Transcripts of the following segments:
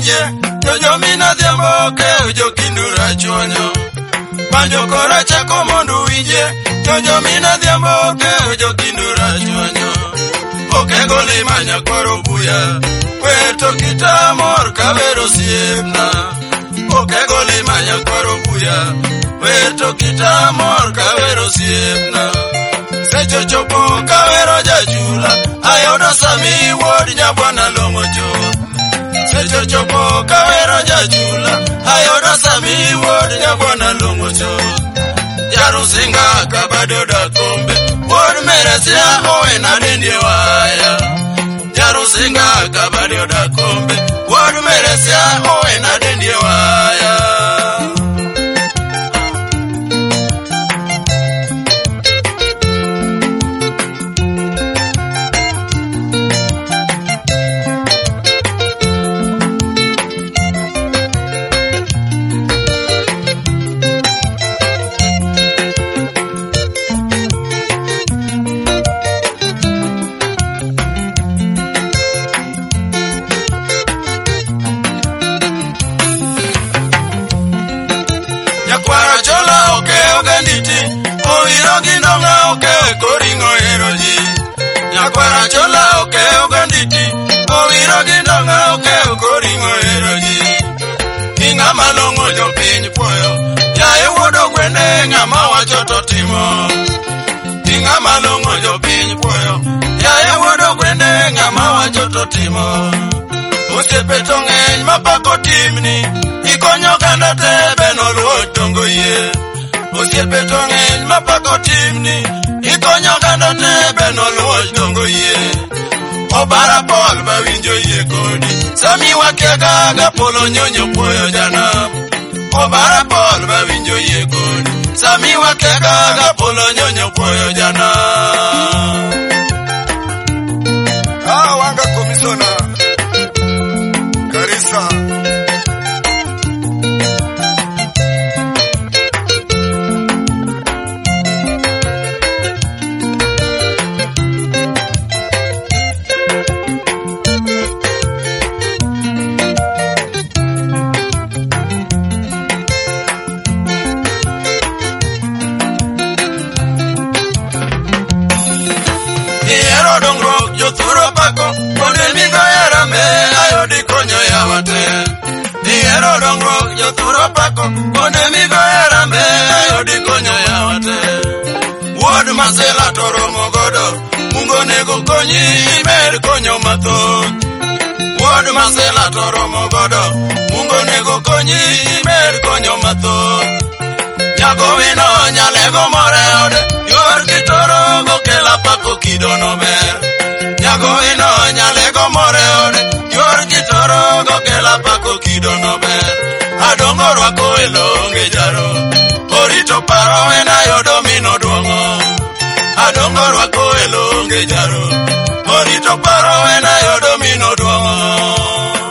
winje, jojo mina dhiambo ke jokindura chonyo. Banjo kora chako mondo winje, jojo mina dhiambo ke jokindura chonyo. Oke goli manya kwaro buya, weto kita mor kavero siemna. Oke goli manya kwaro buya, weto kita mor kavero siemna. Secho chopo kavero jachula, ayodo sami wod nyabwana longo chuth. Secho chopo kavero jachula, ayodo sami wod nyabwana longo chuth. Jarusinga kabado da kombe, wod meresia owena dendie waya. Jarusinga kabado da kombe, wod meresia owena dendie waya. Nyakwara chola oke oganditi, owiro gindonga oke okoringo eroji. Inga malongo jo piny puoyo, yae wuodo gwende ngama wacho to timo. Inga malongo jo piny puoyo, yae wuodo gwende ngama wacho to timo. Osiepe to ng'eny mapako timni, ikonyo ganda te beno luo dongo yie. Osiepe to ng'eny mapako timni, ikonyo ganda te beno luo dongo yie. Obara pol bawinjo yie kodi, sami wakiaga gapolo nyonyo puoyo janam. Obara pol bawinjo yie kodi, sami wakiaga gapolo nyonyo puoyo janam. Wanga komisona Karisa Jothuro pako, konde migo yarambe, ayodi konyo yawate. Diero dongro, jothuro pako, konde migo yarambe, ayodi konyo yawate. Wuod masela toromo godo, mungo nego konyi, imer konyo mathoth. Wuod masela toromo godo, mungo nego konyi, imer konyo mathoth. Nyago wino nyalego more ode, yor kitoro gokela pako kidono ber. Nyago ino nyalego more ode, yor kitoro gokela pako kidono ber. Adongo rwako elonge jaro, orito paro ena yodo mino duongo. Adongo rwako elonge jaro, orito paro ena yodo mino duongo.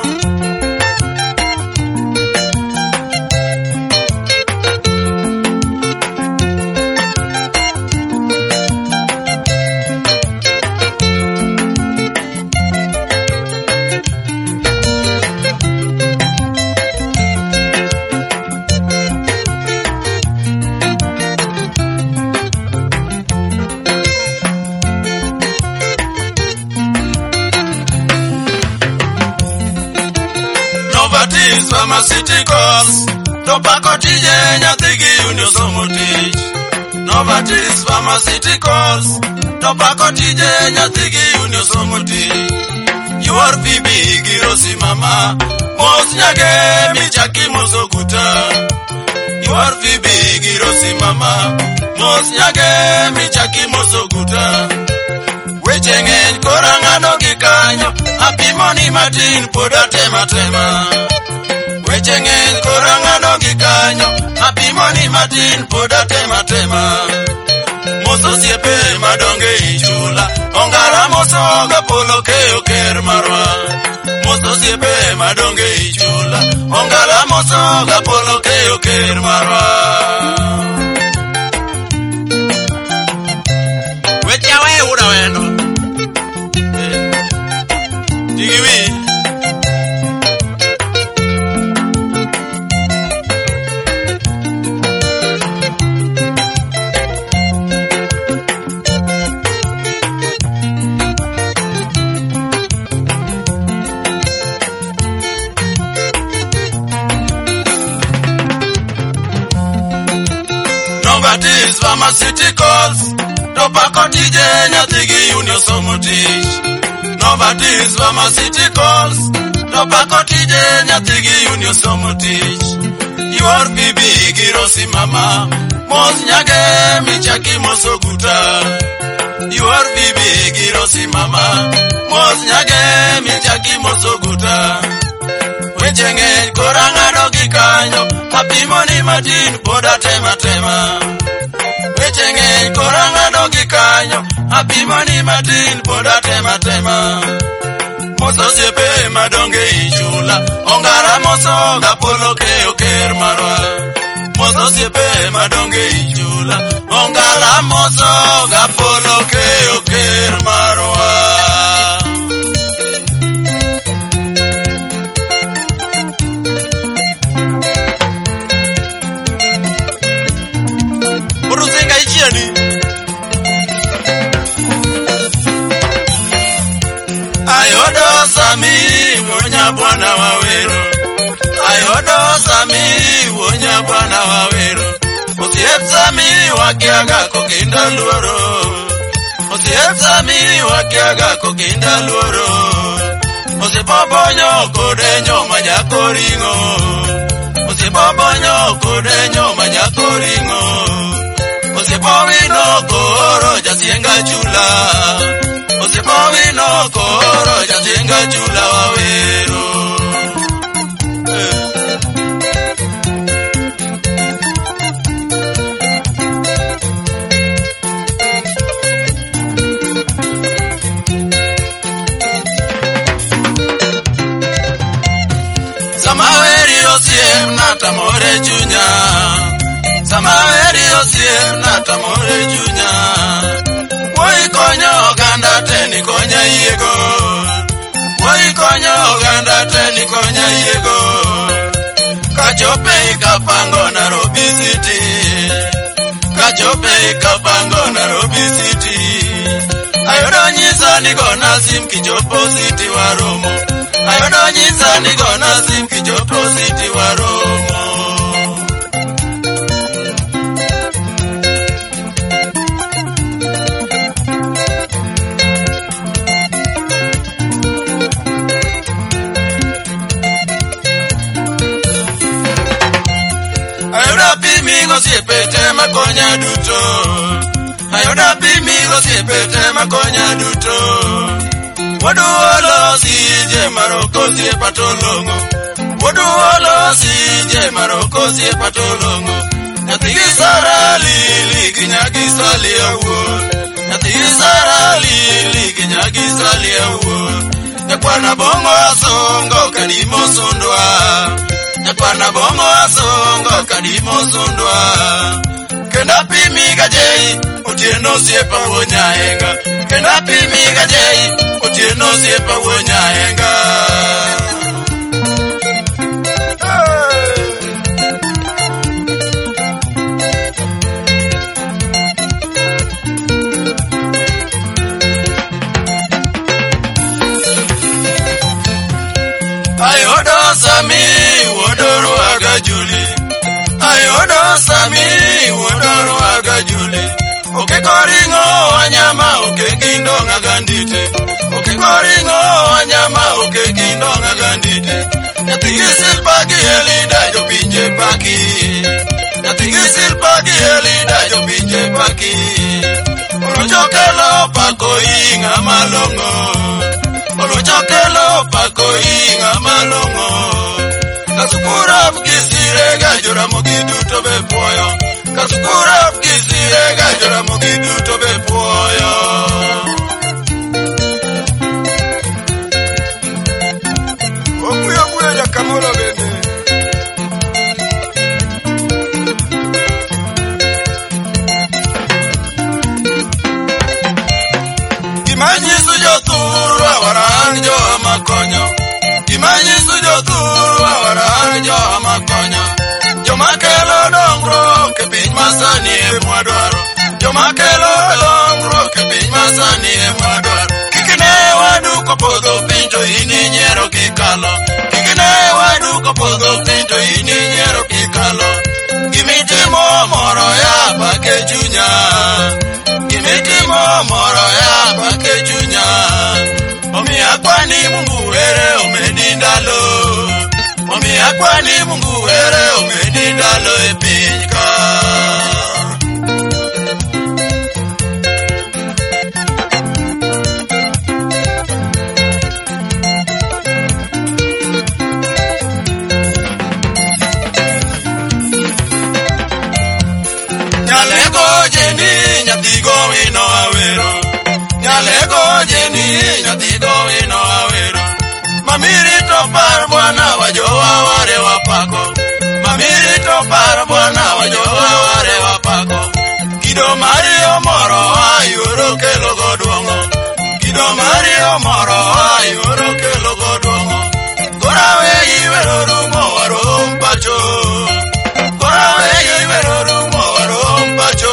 Pharmaceuticals, tobacco tije nyathigi yundo somo tich. Novartis Pharmaceuticals, tobacco tije nyathigi yundo somo tich. Yuor bibi girosi mama, mos nyage michaki moso kuta. Yuor bibi girosi mama, mos nyage michaki moso kuta. Weche ng'eny kora ng'ado gi kanyo, apimoni matin pod atema tema. Weche ng'eny kora ng'ado gi kanyo, apimoni matin pod atema tema. Moso siepe madonge ichula, ongara moso gapolo keyo ker marwa. Moso siepe madonge ichula, ongara moso gapolo keyo ker marwa. Weche awe uda wendo Digiwi Pharmaceuticals to pako tije nyathigi uni osomo tich. Novartis Pharmaceuticals to pako tije nyathigi uni osomo tich. Yuor bibi girosi mama mos nyage michaki mosoguta. Yuor bibi girosi mama mos nyage michaki mosoguta. Wechenge korangado gikanyo apimo ni matin poda tema tema. Wechenge korangado gikanyo apimo ni matin poda tema tema. Moso siepe madonge ichula ongara moso gapolo keo ker marwa. Moso siepe madonge ichula ongara moso gapolo keo ker marwa. Uruzenga ichiani ayodo sami wonya bwana wawero. Ayodo sami wonya bwana wawero. Osiep sami wakiaga kokinda luoro. Osiep sami wakiaga kokinda luoro. Osipobonyo kodenyo majakoringo. Osipobonyo kodenyo majakoringo. Osipowino koro jasienga chula. Osipowino koro jasienga chula wawero. Samaweri osiem natamore chunya. Samaweri osiem natamore chunya. Woi konyo oganda teni konya yego. Woi konyo oganda teni konya yego. Kachope ikapango Nairobi City. Kachope ikapango Nairobi City. Ayodo nyisa ni gona sim kichopo City waromo. Ayodo nyisa ni gona sim kichopo City waromo. Siepete makonya duto. Ayoda bimigo siepete makonya duto. Waduolo sije maroko siepatolongo. Waduolo sije maroko siepatolongo. Nyathigi sara lili ginyagi sali awuon. Nyathigi sara lili ginyagi sali awuon. Nyakwana bongo asongo kadimo sundwa. Nyakwana bongo asongo kadimo sundwa. Kenda pimi gajei otieno siepa wonyaenga. Kenda pimi gajei otieno siepa wonyaenga. Ayodo sami wodoro agajuli. Ayodo sami wodoro agajuli. Okikoringo wanyama okekindonga gandite. Okikoringo wanyama okekindonga gandite. Nyathigi pagi elida jopinje paki. Nyathigi pagi elida jopinje paki. Olochokelo pako inga malongo. Olochokelo pako inga malongo. Kasukura kisire gajora mogiduto bepuoyo. Kasukura kisire gajora mogiduto bepuoyo. Okuya kuya jakamola bende. Imanyi sujoturu awaran jo amakonyo. Imanyi sujoturu awaran jo amakonyo. Jomakelo dongro ke piny masani emwadwaro. Jomakelo dongro ke piny masani emwadwaro. Kikine wadu kopodho piny to ini nyiero kikalo. Kikine wadu kopodho piny to ini nyiero kikalo. Gimitimo moro ya pake chunya. Mungu ere omedi ndalo. Omiyo akwani Mungu ere omedi ndalo e piny ka. Nyalego jeni nyathigo wino awero. Nyalego jeni nyathigo wino awero. Mamiri to par Bwana wajowa ware wapako. Mamiri to par Bwana wajowa ware wapako. Kido mari omoro ayoro kelo godwongo. Kido mari omoro ayoro kelo godwongo. Gorawe iwero rumo warom pacho. Gorawe iwero rumo warom pacho.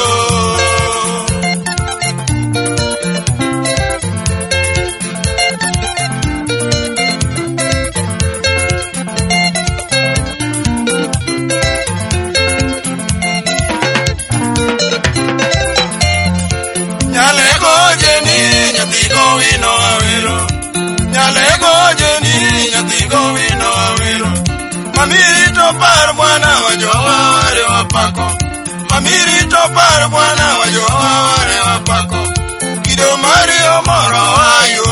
Nyalego jeni nyathigo wino awero. Nyalego jeni nyathigo wino awero. Mamiri to par Bwana wajowa ware wapako. Mamiri to par Bwana wajowa ware wapako. Kido mari omoro ayo